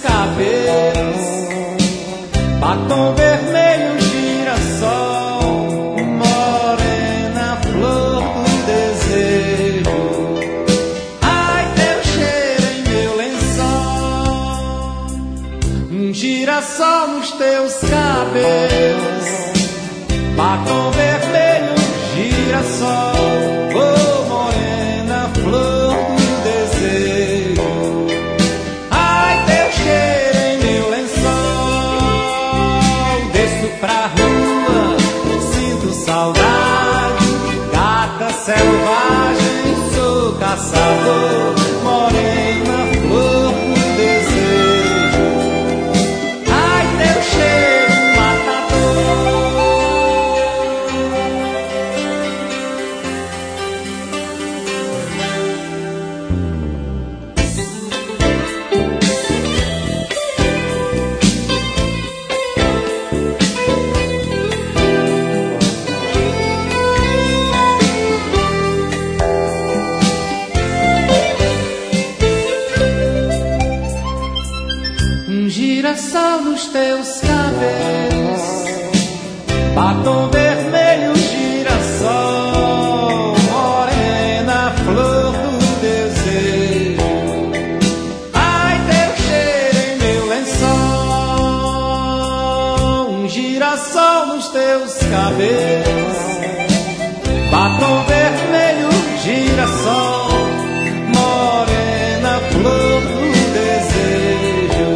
cabelos, batom vermelho, girassol, morena, flor do desejo. Ai, teu cheiro em meu lençol, girassol nos teus cabelos, batom vermelho, girassol, oh morena, flor do desejo. Ai, teu cheiro em meu lençol, desço pra rua, sinto saudade, gata selvagem, sou caçador, morena, flor do desejo. Ai, teu cheiro girassol nos teus cabelos, batom vermelho, girassol, morena, flor do desejo. Ai, teu cheiro em meu lençol, girassol nos teus cabelos, batom vermelho, girassol, morena, flor do desejo.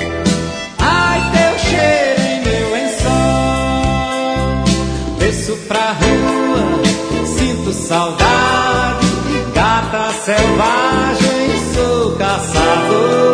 Desço pra rua, sinto saudade, gata selvagem, sou caçador.